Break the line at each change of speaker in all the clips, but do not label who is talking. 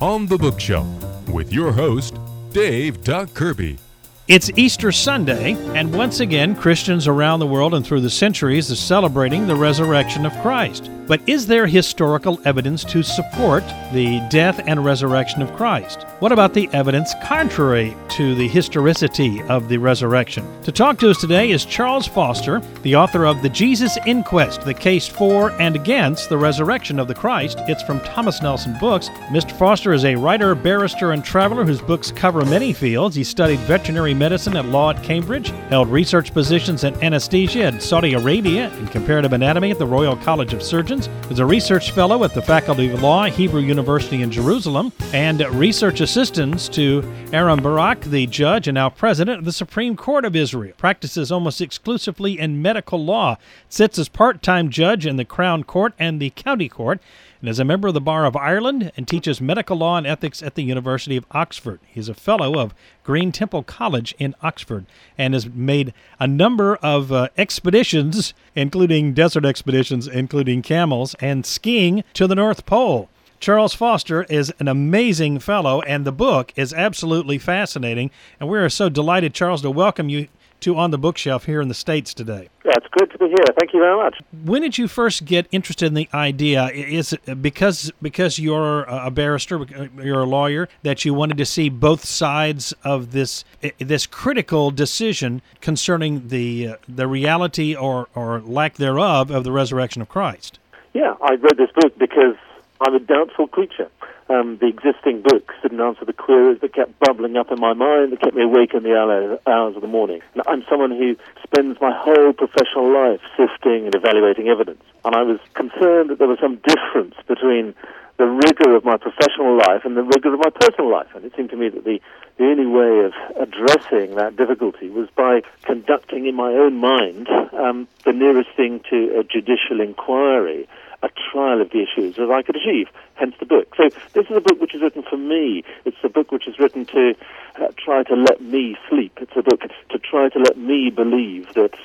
On the Bookshelf with your host, Dave Doug Kirby.
It's Easter Sunday, and once again, Christians around the world and through the centuries are celebrating the resurrection of Christ. But is there historical evidence to support the death and resurrection of Christ? What about the evidence contrary to the historicity of the resurrection? To talk to us today is Charles Foster, the author of The Jesus Inquest, the case for and against the resurrection of the Christ. It's from Thomas Nelson Books. Mr. Foster is a writer, barrister, and traveler whose books cover many fields. He studied veterinary medicine at law at Cambridge, held research positions in anesthesia at Saudi Arabia and comparative anatomy at the Royal College of Surgeons, was a research fellow at the Faculty of Law, Hebrew University in Jerusalem, and research assistants to Aaron Barak, the judge and now president of the Supreme Court of Israel. Practices almost exclusively in medical law, sits as part-time judge in the Crown Court and the County Court, and is a member of the Bar of Ireland and teaches medical law and ethics at the University of Oxford. He's a fellow of Green Temple College in Oxford and has made a number of expeditions, including desert expeditions, including camels, and skiing to the North Pole. Charles Foster is an amazing fellow, and the book is absolutely fascinating. And we are so delighted, Charles, to welcome you to On the Bookshelf here in the States today.
Yeah, it's good to be here. Thank you very much.
When did you first get interested in the idea? Is it because you're a barrister, you're a lawyer, that you wanted to see both sides of this critical decision concerning the reality or lack thereof of the resurrection of Christ?
Yeah, I read this book because I'm a doubtful creature. The existing books didn't answer the queries that kept bubbling up in my mind, that kept me awake in the hours of the morning. And I'm someone who spends my whole professional life sifting and evaluating evidence. And I was concerned that there was some difference between the rigor of my professional life and the rigor of my personal life. And it seemed to me that the only way of addressing that difficulty was by conducting in my own mind the nearest thing to a judicial inquiry, a trial of the issues that I could achieve, hence the book. So this is a book which is written for me. It's a book which is written to try to let me sleep. It's a book to try to let me believe that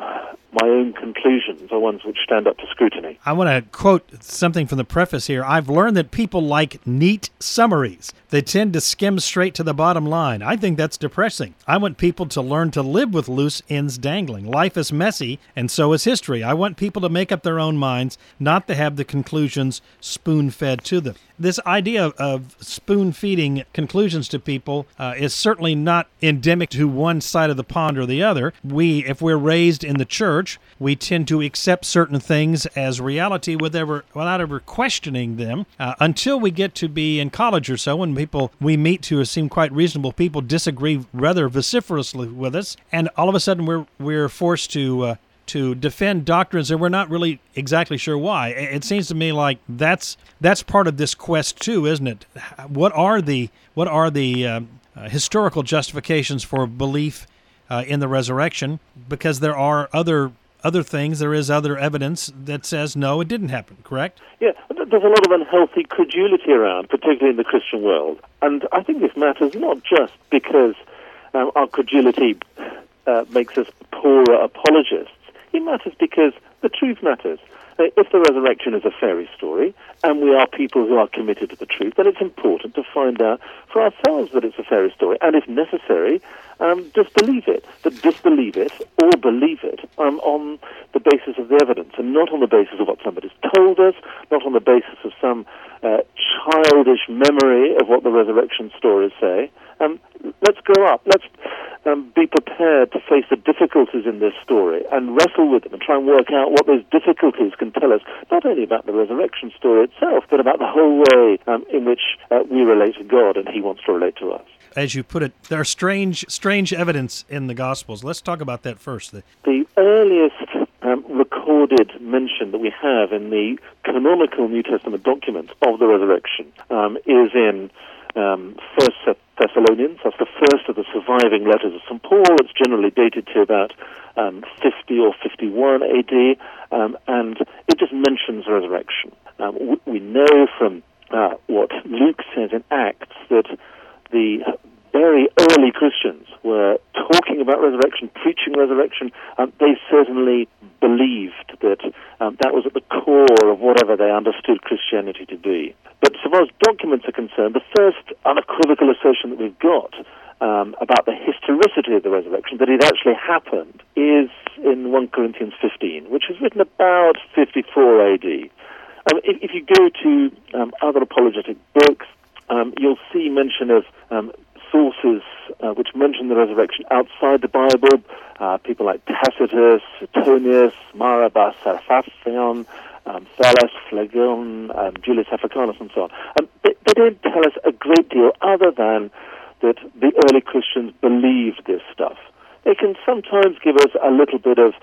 my own conclusions are ones which stand up to scrutiny.
I want to quote something from the preface here. I've learned that people like neat summaries. They tend to skim straight to the bottom line. I think that's depressing. I want people to learn to live with loose ends dangling. Life is messy, and so is history. I want people to make up their own minds, not to have the conclusions spoon-fed to them. This idea of spoon-feeding conclusions to people is certainly not endemic to one side of the pond or the other. If we're raised in the church, we tend to accept certain things as reality without ever questioning them until we get to be in college or so, when people we meet who seem quite reasonable people disagree rather vociferously with us, and all of a sudden we're forced to defend doctrines and we're not really exactly sure why. It seems to me like that's part of this quest too, isn't it? What are the historical justifications for belief in the resurrection? Because there are other things, there is other evidence that says no, it didn't happen, correct?
Yeah, there's a lot of unhealthy credulity around, particularly in the Christian world. And I think this matters not just because our credulity makes us poorer apologists. It matters because the truth matters. If the resurrection is a fairy story, and we are people who are committed to the truth, then it's important to find out for ourselves that it's a fairy story, and if necessary, disbelieve it. But disbelieve it or believe it on the basis of the evidence, and not on the basis of what somebody's told us, not on the basis of some childish memory of what the resurrection stories say. Let's grow up. Let's be prepared to face the difficulties in this story and wrestle with them and try and work out what those difficulties can tell us, not only about the resurrection story itself, but about the whole way in which we relate to God and He wants to relate to us.
As you put it, there are strange evidence in the Gospels. Let's talk about that first.
The earliest recorded mention that we have in the canonical New Testament document of the resurrection is in 1 Thessalonians. That's the first of the surviving letters of St. Paul. It's generally dated to about 50 or 51 AD, and it just mentions resurrection. We know from what Luke says in Acts that the very early Christians were talking about resurrection, preaching resurrection. They certainly believed that that was at the core of whatever they understood Christianity Christianity to be. But so far as documents are concerned, the first unequivocal assertion that we've got about the historicity of the resurrection, that it actually happened, is in 1 Corinthians 15, which was written about 54 AD. If you go to other apologetic books, you'll see mention of sources which mention the resurrection outside the Bible, people like Tacitus, Suetonius, Marabas, Sarphasion, Thales, Phlegon, Julius Africanus, and so on. They don't tell us a great deal other than that the early Christians believed this stuff. They can sometimes give us a little bit of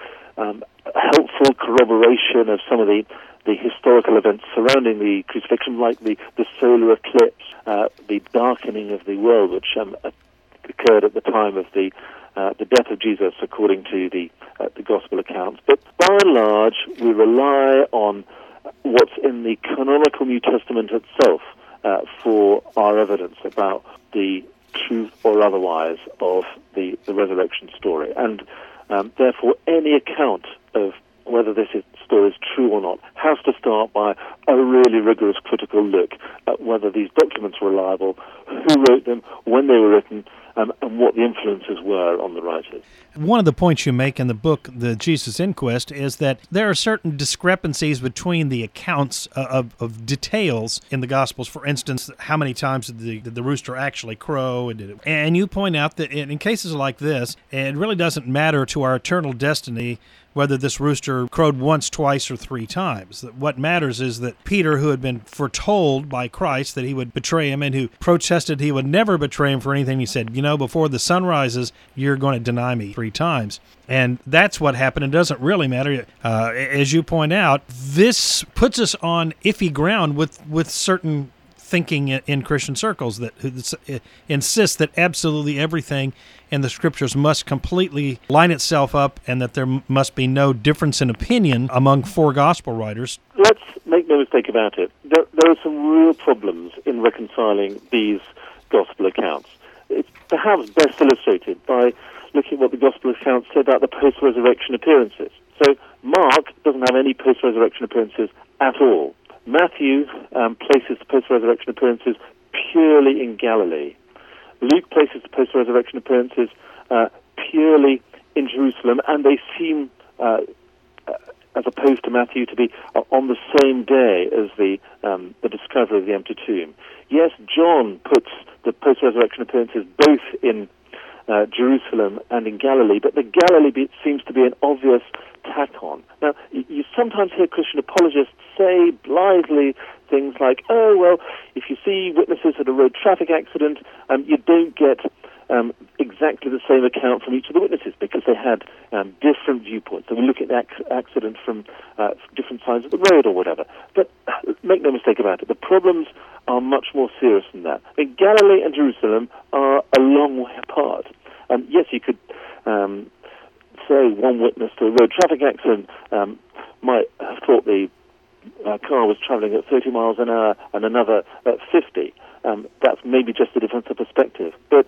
helpful corroboration of some of the historical events surrounding the crucifixion, like the solar eclipse, the darkening of the world, which occurred at the time of the death of Jesus, according to the Gospel accounts. But by and large, we rely on what's in the canonical New Testament itself for our evidence about the truth or otherwise of the resurrection story. And therefore, any account of whether this story is true or not has to start by a really rigorous critical look at whether these documents were reliable, who wrote them, when they were written, and what the influences were on the writers.
One of the points you make in the book, The Jesus Inquest, is that there are certain discrepancies between the accounts of details in the Gospels. For instance, how many times did the rooster actually crow? And you point out that in cases like this, it really doesn't matter to our eternal destiny whether this rooster crowed once, twice, or 3 times. What matters is that Peter, who had been foretold by Christ that he would betray him and who protested he would never betray him for anything, he said, before the sun rises, you're going to deny me 3 times. And that's what happened. It doesn't really matter. As you point out, this puts us on iffy ground with certain thinking in Christian circles that insists that absolutely everything in the Scriptures must completely line itself up and that there must be no difference in opinion among 4 Gospel writers.
Let's make no mistake about it. There are some real problems in reconciling these Gospel accounts. It's perhaps best illustrated by looking at what the Gospel accounts say about the post-resurrection appearances. So Mark doesn't have any post-resurrection appearances at all. Matthew places the post-resurrection appearances purely in Galilee. Luke places the post-resurrection appearances purely in Jerusalem, and they seem, as opposed to Matthew, to be on the same day as the discovery of the empty tomb. Yes, John puts the post-resurrection appearances both in Jerusalem and in Galilee, but the Galilee seems to be an obvious tack-on. Now, you sometimes hear Christian apologists say blithely things like, oh, well, if you see witnesses at a road traffic accident, you don't get exactly the same account from each of the witnesses because they had different viewpoints. So we look at the accident from different sides of the road or whatever. But make no mistake about it, the problems are much more serious than that. I mean, Galilee and Jerusalem are a long way apart. Yes, you could say one witness to a road traffic accident might have thought the car was traveling at 30 miles an hour and another at 50. That's maybe just a difference of perspective. But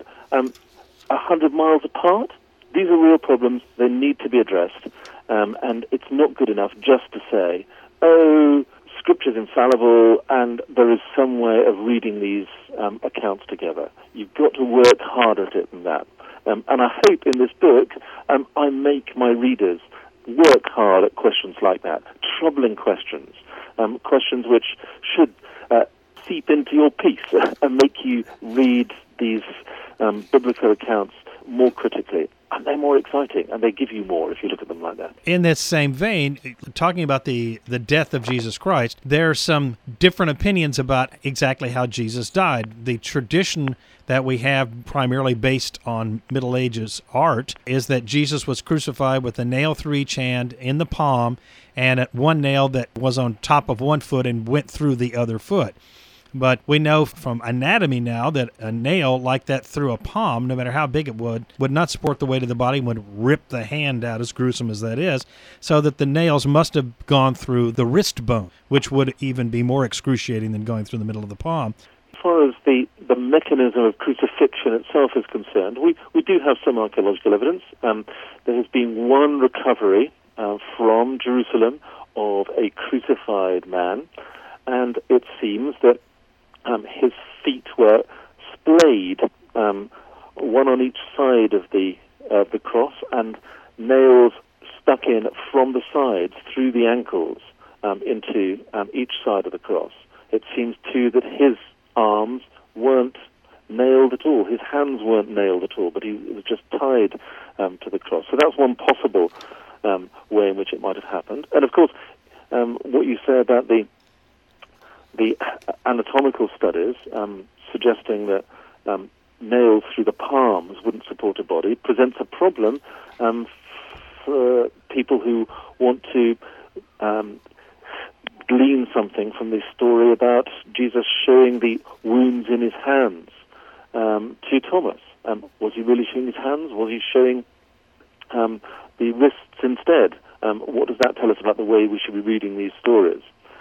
100 miles apart, these are real problems. They need to be addressed. And it's not good enough just to say, oh, Scripture's infallible and there is some way of reading these accounts together. You've got to work harder at it than that. And I hope in this book I make my readers work hard at questions like that, troubling questions, questions which should seep into your piece and make you read these biblical accounts more critically. And they're more exciting, and they give you more if you look at them like that.
In this same vein, talking about the death of Jesus Christ, there are some different opinions about exactly how Jesus died. The tradition that we have, primarily based on Middle Ages art, is that Jesus was crucified with a nail through each hand in the palm, and at one nail that was on top of one foot and went through the other foot. But we know from anatomy now that a nail like that through a palm, no matter how big it would not support the weight of the body, would rip the hand out, as gruesome as that is, so that the nails must have gone through the wrist bone, which would even be more excruciating than going through the middle of the palm.
As far as the mechanism of crucifixion itself is concerned, we do have some archaeological evidence. There has been one recovery from Jerusalem of a crucified man. and it seems that his feet were splayed, one on each side of the cross, and nails stuck in from the sides through the ankles into each side of the cross. It seems too that his arms weren't nailed at all. His hands weren't nailed at all, but he was just tied to the cross. So that's one possible way in which it might have happened. And of course, what you say about the anatomical studies suggesting that nails through the palms wouldn't support a body presents a problem for people who want to glean something from this story about Jesus showing the wounds in his hands to Thomas. Was he really showing his hands? Was he showing the wrists instead? What does that tell us about the way we should be reading these stories?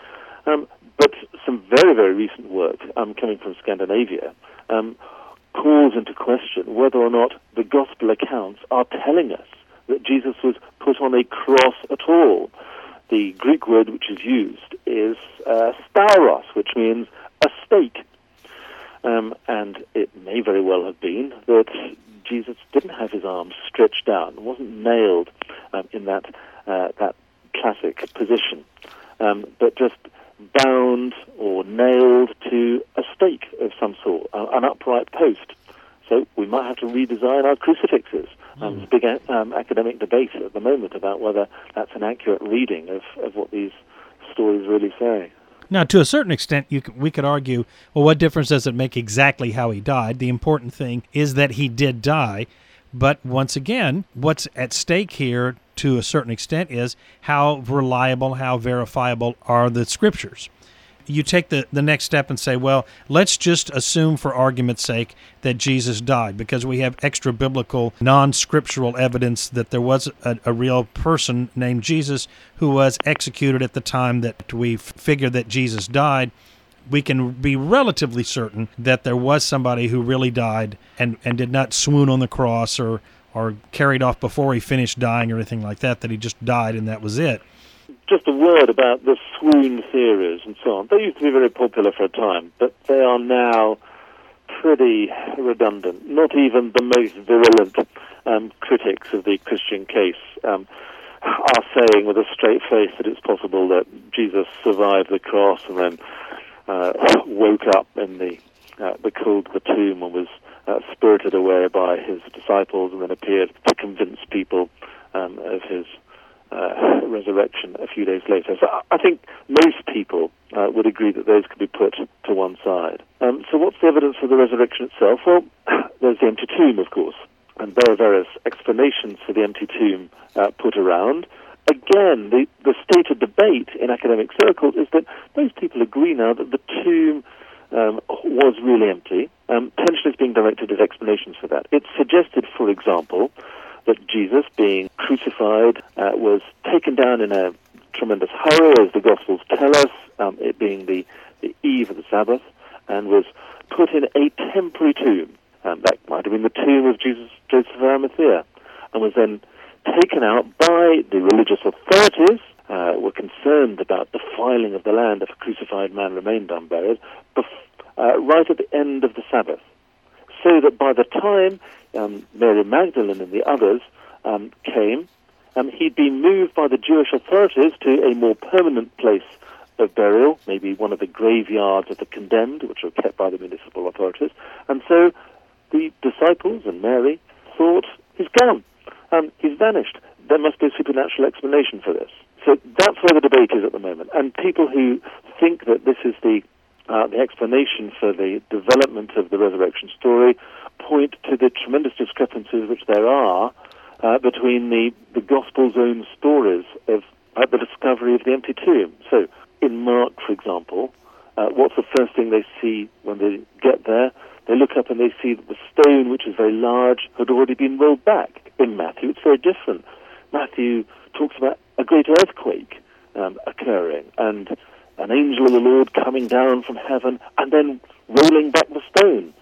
But some very, very recent work coming from Scandinavia calls into question whether or not the gospel accounts are telling us that Jesus was put on a cross at all. The Greek word which is used is stauros, which means a stake. And it may very well have been that Jesus didn't have his arms stretched down, wasn't nailed in that classic position, but just bound or nailed to a stake of some sort, an upright post. So we might have to redesign our crucifixes. There's a big academic debate at the moment about whether that's an accurate reading of what these stories really say.
Now, to a certain extent, we could argue, well, what difference does it make exactly how he died? The important thing is that he did die. But once again, what's at stake here, to a certain extent, is how reliable, how verifiable are the Scriptures. You take the next step and say, well, let's just assume for argument's sake that Jesus died, because we have extra-biblical, non-scriptural evidence that there was a real person named Jesus who was executed at the time that we figure that Jesus died. We can be relatively certain that there was somebody who really died and did not swoon on the cross or carried off before he finished dying or anything like that he just died and that was it.
Just a word about the swoon theories and so on. They used to be very popular for a time, but they are now pretty redundant. Not even the most virulent critics of the Christian case are saying with a straight face that it's possible that Jesus survived the cross and then woke up in the cold of the tomb and was spirited away by his disciples and then appeared to convince people of his resurrection a few days later. So I think most people would agree that those could be put to one side. So what's the evidence for the resurrection itself? Well, there's the empty tomb, of course, and there are various explanations for the empty tomb put around. Again, the stated debate in academic circles is that most people agree now that the tomb was really empty. Tension is being directed at explanations for that. It's suggested, for example, that Jesus, being crucified, was taken down in a tremendous hurry, as the Gospels tell us, it being the eve of the Sabbath, and was put in a temporary tomb. That might have been the tomb of Joseph of Arimathea, and was then taken out by the religious authorities, were concerned about defiling of the land if a crucified man remained unburied, right at the end of the Sabbath. So that by the time Mary Magdalene and the others came, he'd been moved by the Jewish authorities to a more permanent place of burial, maybe one of the graveyards of the condemned, which were kept by the municipal authorities. And so the disciples and Mary thought, he's gone, he's vanished. There must be a supernatural explanation for this. So that's where the debate is at the moment. And people who think that this is the explanation for the development of the resurrection story point to the tremendous discrepancies which there are between the Gospel's own stories of the discovery of the empty tomb. So in Mark, for example, what's the first thing they see when they get there? They look up and they see that the stone, which is very large, had already been rolled back. In Matthew, it's very different. Matthew talks about a great earthquake occurring and an angel of the Lord coming down from heaven and then rolling back the stone.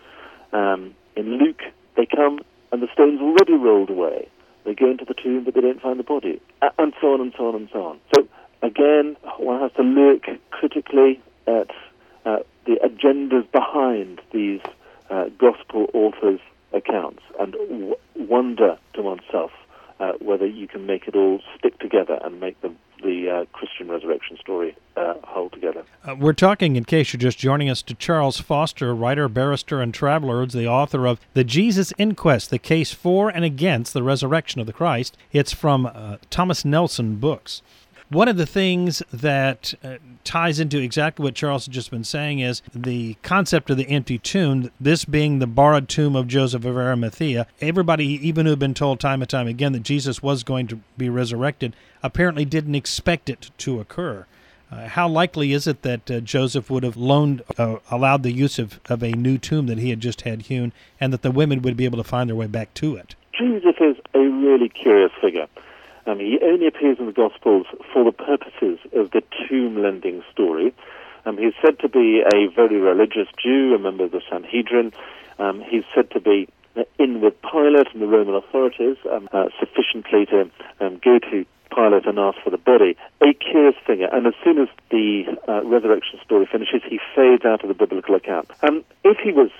In Luke, they come and the stone's already rolled away. They go into the tomb, but they don't find the body, and so on and so on and so on. So again, one has to look critically at the agendas behind these gospel authors' accounts and wonder to oneself whether you can make it all stick together and make the Christian resurrection story hold together.
We're talking, in case you're just joining us, to Charles Foster, writer, barrister, and traveler, the author of The Jesus Inquest, The Case For and Against the Resurrection of the Christ. It's from Thomas Nelson Books. One of the things that ties into exactly what Charles has just been saying is the concept of the empty tomb, this being the borrowed tomb of Joseph of Arimathea. Everybody, even who had been told time and time again that Jesus was going to be resurrected, apparently didn't expect it to occur. How likely is it that Joseph would have allowed the use of a new tomb that he had just had hewn, and that the women would be able to find their way back to it?
Joseph is a really curious figure. He only appears in the Gospels for the purposes of the tomb-lending story. He's said to be a very religious Jew, a member of the Sanhedrin. He's said to be in with Pilate and the Roman authorities sufficiently to go to Pilate and ask for the body. A curious figure, and as soon as the resurrection story finishes, he fades out of the biblical account. If he was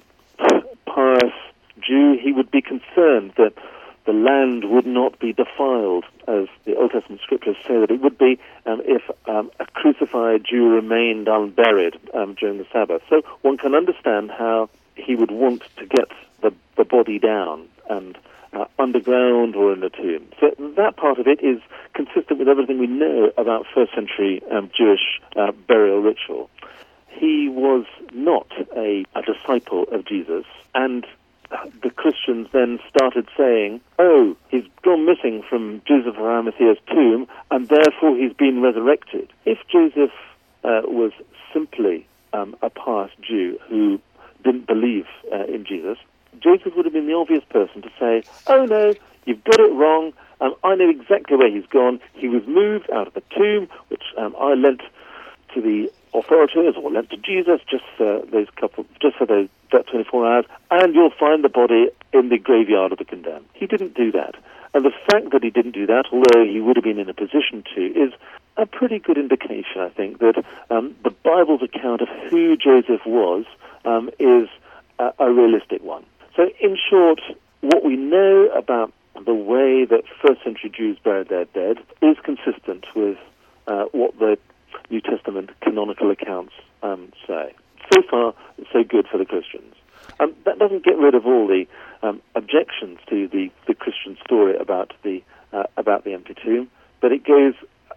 pious Jew, he would be concerned that the land would not be defiled, as the Old Testament scriptures say that it would be if a crucified Jew remained unburied during the Sabbath. So one can understand how he would want to get the body down and underground or in a tomb. So that part of it is consistent with everything we know about first century Jewish burial ritual. He was not a disciple of Jesus, and the Christians then started saying, oh, he's gone missing from Joseph of Arimathea's tomb, and therefore he's been resurrected. If Joseph was simply a pious Jew who didn't believe in Jesus, Joseph would have been the obvious person to say, oh no, you've got it wrong, I know exactly where he's gone. He was moved out of the tomb, which I lent to the authorities, or lent to Jesus just for that 24 hours, and you'll find the body in the graveyard of the condemned. He didn't do that. And the fact that he didn't do that, although he would have been in a position to, is a pretty good indication, I think, that the Bible's account of who Joseph was is a realistic one. So in short, what we know about the way that first century Jews buried their dead is consistent with what the New Testament canonical accounts say. So far, so good for the Christians. That doesn't get rid of all the objections to the Christian story about the empty tomb, but it goes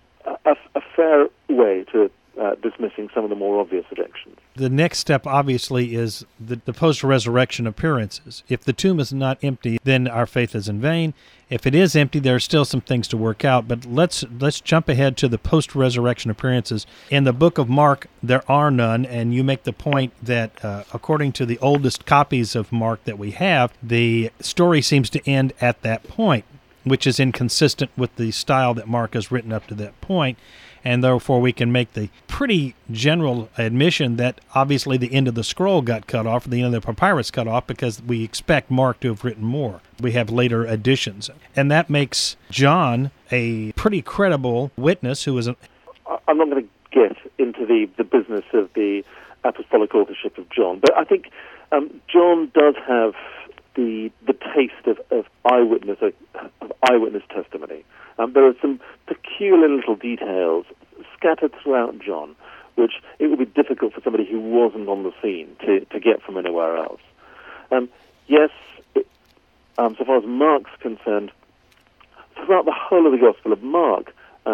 a fair way to dismissing some of the more obvious objections.
The next step, obviously, is the post-resurrection appearances. If the tomb is not empty, then our faith is in vain. If it is empty, there are still some things to work out. But let's jump ahead to the post-resurrection appearances. In the book of Mark, there are none, and you make the point that according to the oldest copies of Mark that we have, the story seems to end at that point, which is inconsistent with the style that Mark has written up to that point. And therefore we can make the pretty general admission that obviously the end of the scroll got cut off, or the end of the papyrus cut off, because we expect Mark to have written more. We have later additions. And that makes John a pretty credible witness who is...
I'm not going to get into the business of the apostolic authorship of John, but I think John does have the taste of eyewitness testimony. There are some peculiar little details scattered throughout John, which it would be difficult for somebody who wasn't on the scene to get from anywhere else. Yes, so far as Mark's concerned, throughout the whole of the Gospel of Mark,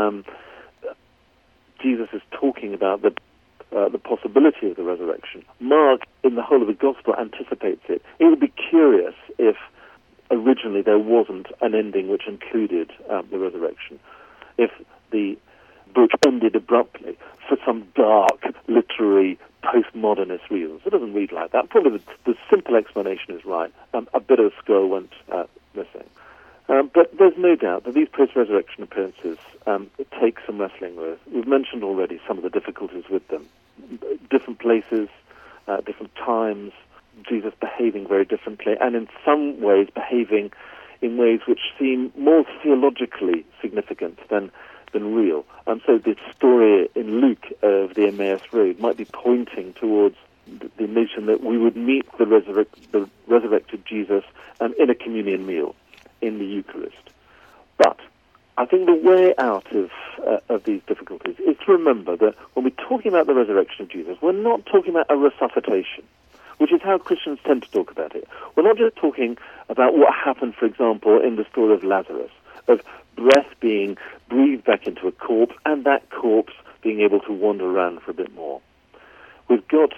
Jesus is talking about the possibility of the resurrection. Mark, in the whole of the Gospel, anticipates it. It would be curious if originally there wasn't an ending which included the resurrection. If the book ended abruptly for some dark, literary, postmodernist reasons. It doesn't read like that. Probably the simple explanation is right. A bit of scroll went missing. But there's no doubt that these post-resurrection appearances take some wrestling with. We've mentioned already some of the difficulties with them. Different places, different times, Jesus behaving very differently, and in some ways behaving in ways which seem more theologically significant than than real. And so the story in Luke of the Emmaus Road might be pointing towards the notion that we would meet the resurrected Jesus in a communion meal in the Eucharist. But I think the way out of these difficulties is to remember that when we're talking about the resurrection of Jesus, we're not talking about a resuscitation, which is how Christians tend to talk about it. We're not just talking about what happened, for example, in the story of Lazarus, of breath being breathed back into a corpse and that corpse being able to wander around for a bit more. We've got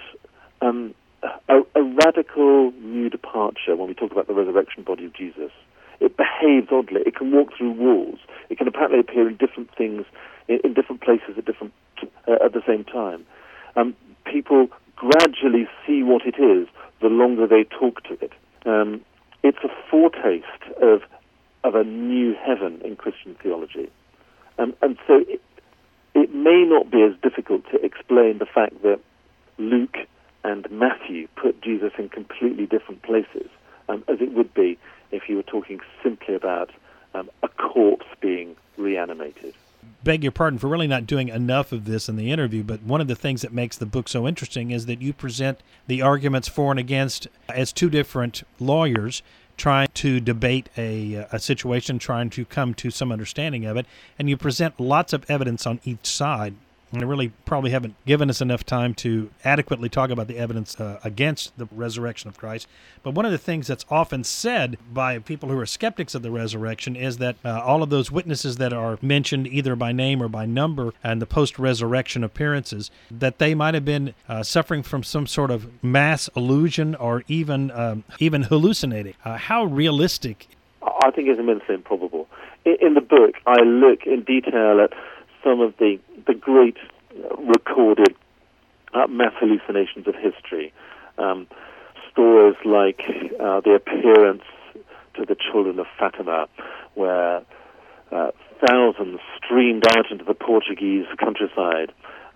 a radical new departure when we talk about the resurrection body of Jesus. It behaves oddly. It can walk through walls. It can apparently appear in different things, in different places at the same time. People gradually see what it is the longer they talk to it. It's a foretaste of a new heaven in Christian theology. And so it may not be as difficult to explain the fact that Luke and Matthew put Jesus in completely different places, as it would be if you were talking simply about a corpse being reanimated.
Beg your pardon for really not doing enough of this in the interview, but one of the things that makes the book so interesting is that you present the arguments for and against as two different lawyers trying to debate a situation, trying to come to some understanding of it, and you present lots of evidence on each side. And I really probably haven't given us enough time to adequately talk about the evidence against the resurrection of Christ. But one of the things that's often said by people who are skeptics of the resurrection is that all of those witnesses that are mentioned either by name or by number and the post-resurrection appearances, that they might have been suffering from some sort of mass illusion or even hallucinating. How realistic?
I think it's immensely improbable. In the book, I look in detail at some of the great recorded mass hallucinations of history. Stories like the appearance to the children of Fatima, where thousands streamed out into the Portuguese countryside,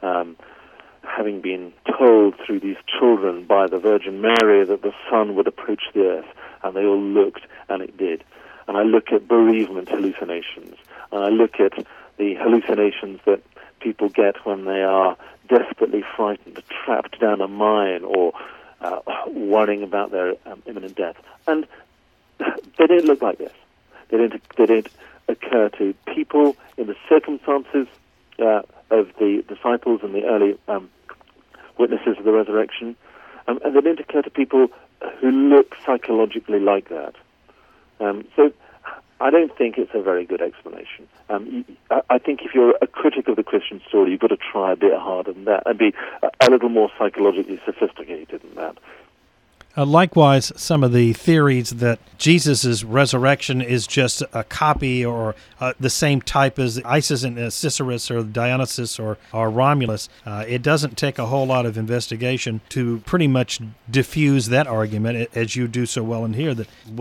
having been told through these children by the Virgin Mary that the sun would approach the earth, and they all looked, and it did. And I look at bereavement hallucinations, and I look at the hallucinations that people get when they are desperately frightened, trapped down a mine, or worrying about their imminent death. And they don't look like this. They don't occur to people in the circumstances of the disciples and the early witnesses of the resurrection, and they don't occur to people who look psychologically like that. So I don't think it's a very good explanation. I think if you're a critic of the Christian story, you've got to try a bit harder than that and be a little more psychologically sophisticated than that.
Likewise, some of the theories that Jesus' resurrection is just a copy or the same type as Isis and Sisyphus or Dionysus or Romulus, it doesn't take a whole lot of investigation to pretty much diffuse that argument, as you do so well in here.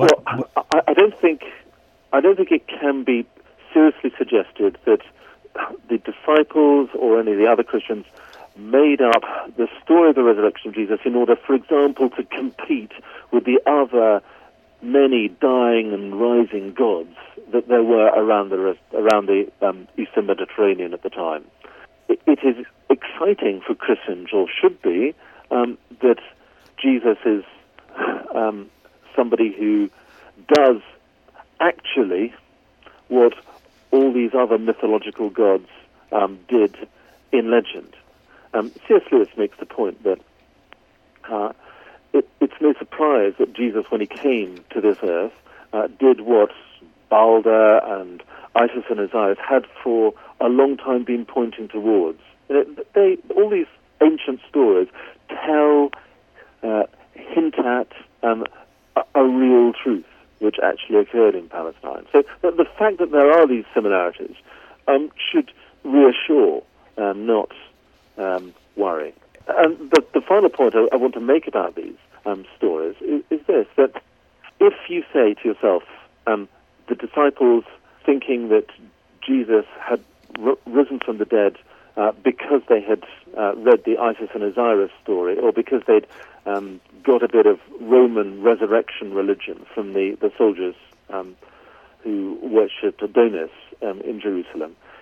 I don't think it can be seriously suggested that the disciples or any of the other Christians made up the story of the resurrection of Jesus in order, for example, to compete with the other many dying and rising gods that there were around the Eastern Mediterranean at the time. It is exciting for Christians, or should be, that Jesus is somebody who does actually what all these other mythological gods did in legend. C.S. Lewis makes the point that it's no surprise that Jesus, when he came to this earth, did what Balder and Isis and Osiris had for a long time been pointing towards. All these ancient stories hint at a real truth which actually occurred in Palestine. So the fact that there are these similarities should reassure, not worry. And the final point I want to make about these stories is this, that if you say to yourself, the disciples thinking that Jesus had risen from the dead because they had read the Isis and Osiris story, or because they'd got a bit of Roman resurrection religion from the soldiers who worshipped Adonis in Jerusalem,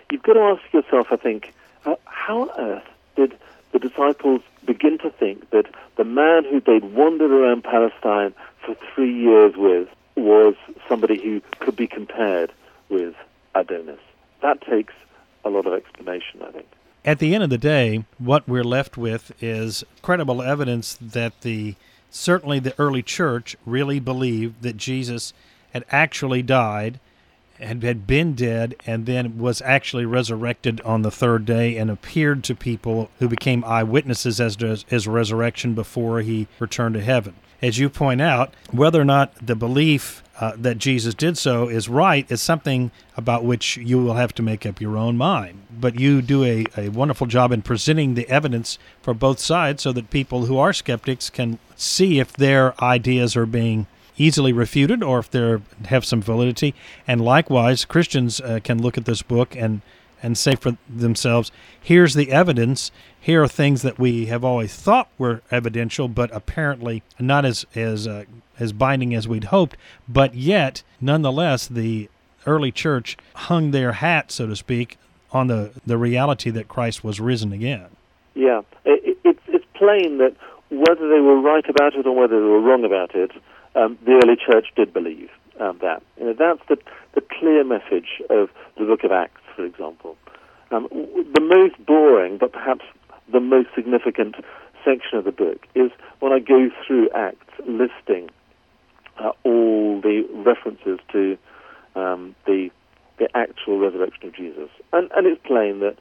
you've got to ask yourself, I think, how on earth did the disciples begin to think that the man who they'd wandered around Palestine for 3 years with was somebody who could be compared with Adonis? That takes a lot of explanation, I think.
At the end of the day, what we're left with is credible evidence that certainly the early church really believed that Jesus had actually died and had been dead and then was actually resurrected on the third day and appeared to people who became eyewitnesses as to his resurrection before he returned to heaven. As you point out, whether or not the belief that Jesus did so is right is something about which you will have to make up your own mind. But you do a wonderful job in presenting the evidence for both sides so that people who are skeptics can see if their ideas are being easily refuted or if they have some validity. And likewise, Christians can look at this book and say for themselves, here's the evidence. Here are things that we have always thought were evidential, but apparently not as binding as we'd hoped. But yet, nonetheless, the early church hung their hat, so to speak, on the reality that Christ was risen again. Yeah,
it's plain that whether they were right about it or whether they were wrong about it, the early church did believe that. That's the clear message of the book of Acts, for example. The most boring, but perhaps the most significant section of the book is when I go through Acts listing all the references to the actual resurrection of Jesus. And it's plain that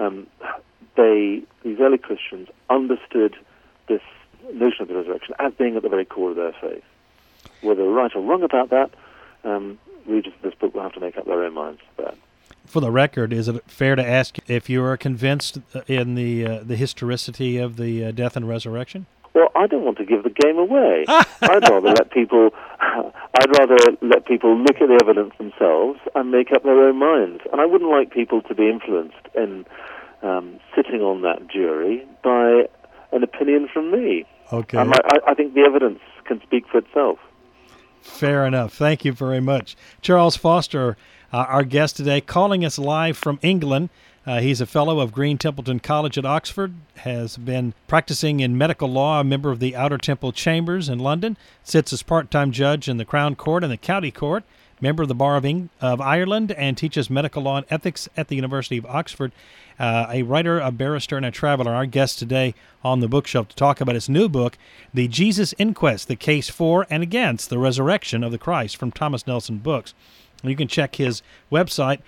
these early Christians understood this notion of the resurrection as being at the very core of their faith. Whether they're right or wrong about that, readers of this book will have to make up their own minds about that.
For the record, is it fair to ask if you are convinced in the historicity of the death and resurrection?
Well, I don't want to give the game away. I'd rather let people look at the evidence themselves and make up their own minds. And I wouldn't like people to be influenced in sitting on that jury by an opinion from me.
Okay.
I think the evidence can speak for itself.
Fair enough. Thank you very much. Charles Foster, our guest today, calling us live from England. He's a fellow of Green Templeton College at Oxford, has been practicing in medical law, a member of the Outer Temple Chambers in London, sits as part-time judge in the Crown Court and the County Court, member of the Bar of Ireland, and teaches medical law and ethics at the University of Oxford. A writer, a barrister, and a traveler. Our guest today on the bookshelf to talk about his new book, The Jesus Inquest, The Case For and Against the Resurrection of the Christ, from Thomas Nelson Books. You can check his website,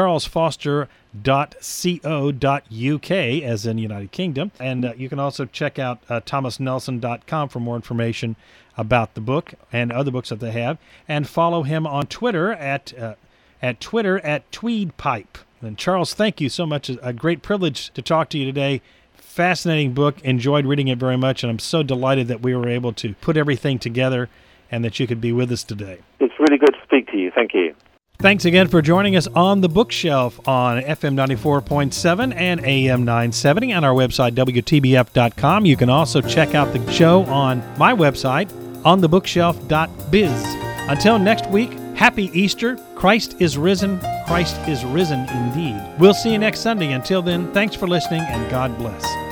charlesfoster.co.uk, as in United Kingdom. And you can also check out thomasnelson.com for more information about the book and other books that they have. And follow him on Twitter at TweedPipe. And Charles, thank you so much. A great privilege to talk to you today. Fascinating book. Enjoyed reading it very much. And I'm so delighted that we were able to put everything together and that you could be with us today.
It's really good to speak to you. Thank you.
Thanks again for joining us on the bookshelf on FM 94.7 and AM 970 on our website, WTBF.com. You can also check out the show on my website, onthebookshelf.biz. Until next week, happy Easter. Christ is risen. Christ is risen indeed. We'll see you next Sunday. Until then, thanks for listening and God bless.